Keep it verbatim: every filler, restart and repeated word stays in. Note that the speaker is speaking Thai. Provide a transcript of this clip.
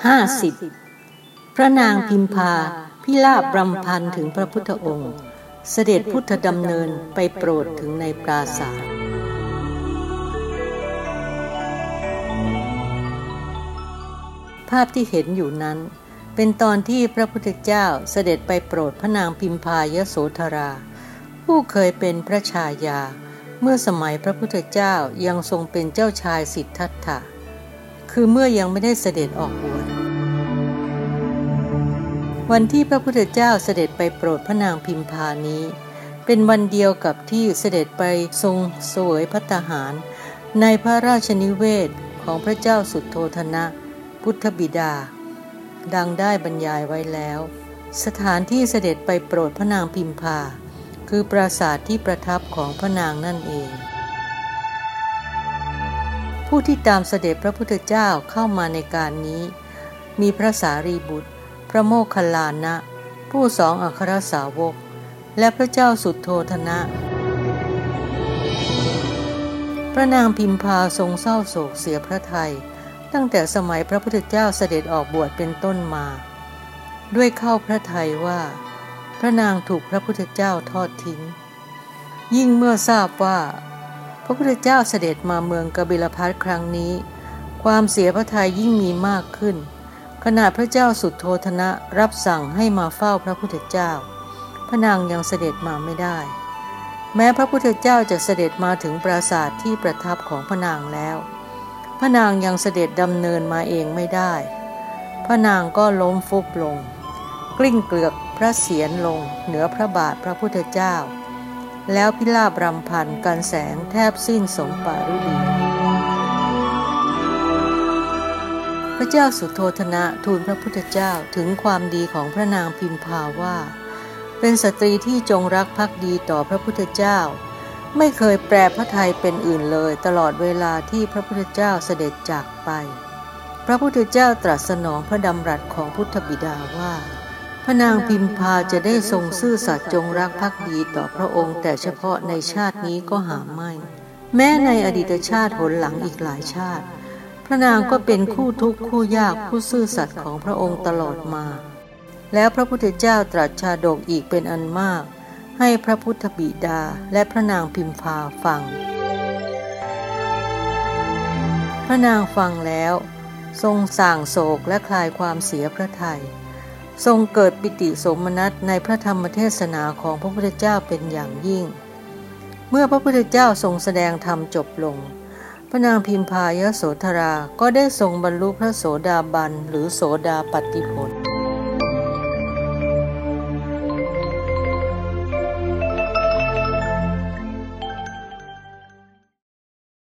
ห้าสิบพระนางพิมพาพิราบรำพันถึงพระพุทธองค์เสด็จพุทธดำเนินไปโปรดถึงในปราสาทภาพที่เห็นอยู่นั้นเป็นตอนที่พระพุทธเจ้าเสด็จไปโปรดพระนางพิมพายโสธราผู้เคยเป็นพระชายาเมื่อสมัยพระพุทธเจ้ายังทรงเป็นเจ้าชายสิทธัตถะคือเมื่อยังไม่ได้เสด็จออกบวชวันที่พระพุทธเจ้าเสด็จไปโปรดพระนางพิมพานี้เป็นวันเดียวกับที่เสด็จไปทรงเสวยภัตตาหารในพระราชนิเวศของพระเจ้าสุโธทนะพุทธบิดาดังได้บรรยายไว้แล้วสถานที่เสด็จไปโปรดพระนางพิมพาคือปราสาทที่ประทับของพระนางนั่นเองผู้ที่ตามเสด็จพระพุทธเจ้าเข้ามาในการนี้มีพระสารีบุตรพระโมคคัลลานะผู้สองอัครสาวกและพระเจ้าสุโธทนะพระนางพิมพาทรงเศร้าโศกเสียพระทัยตั้งแต่สมัยพระพุทธเจ้าเสด็จออกบวชเป็นต้นมาด้วยเข้าพระทัยว่าพระนางถูกพระพุทธเจ้าทอดทิ้งยิ่งเมื่อทราบว่าพระพุทธเจ้าเสด็จมาเมืองกบิลพัสครั้งนี้ความเสียพระทัยยิ่งมีมากขึ้นขณะพระเจ้าสุโธทนะรับสั่งให้มาเฝ้าพระพุทธเจ้าพระนางยังเสด็จมาไม่ได้แม้พระพุทธเจ้าจะเสด็จมาถึงปราสาทที่ประทับของพระนางแล้วพระนางยังเสด็จดำเนินมาเองไม่ได้พระนางก็ล้มฟุบลงกลิ้งเกลือกพระเศียรลงเหนือพระบาทพระพุทธเจ้าแล้วพิราบรำพันกันแสงแทบสิ้นสมปารุดีพระเจ้าสุโธทนะทูลพระพุทธเจ้าถึงความดีของพระนางพิมพาว่าเป็นสตรีที่จงรักภักดีต่อพระพุทธเจ้าไม่เคยแปรพระทัยเป็นอื่นเลยตลอดเวลาที่พระพุทธเจ้าเสด็จจากไปพระพุทธเจ้าตรัสสนองพระดำรัสของพุทธบิดาว่าพระนางพิมพาจะได้ทรงซื่อสัตย์จงรักภักดีต่อพระองค์แต่เฉพาะในชาตินี้ก็หาไม่แม้ในอดีตชาติหนหลังอีกหลายชาติพระนางก็เป็นคู่ทุกข์คู่ยากผู้ซื่อสัตย์ของพระองค์ตลอดมาแล้วพระพุทธเจ้าตรัสชาดกอีกเป็นอันมากให้พระพุทธบิดาและพระนางพิมพาฟังพระนางฟังแล้วทรงส่างโศกและคลายความเสียพระทัยทรงเกิดปิติโสมนัสในพระธรรมเทศนาของพระพุทธเจ้าเป็นอย่างยิ่งเมื่อพระพุทธเจ้าทรงแสดงธรรมจบลงพระนางพิมพายโสธราก็ได้ทรงบรรลุพระโสดาบันหรือโสดาปัตติผล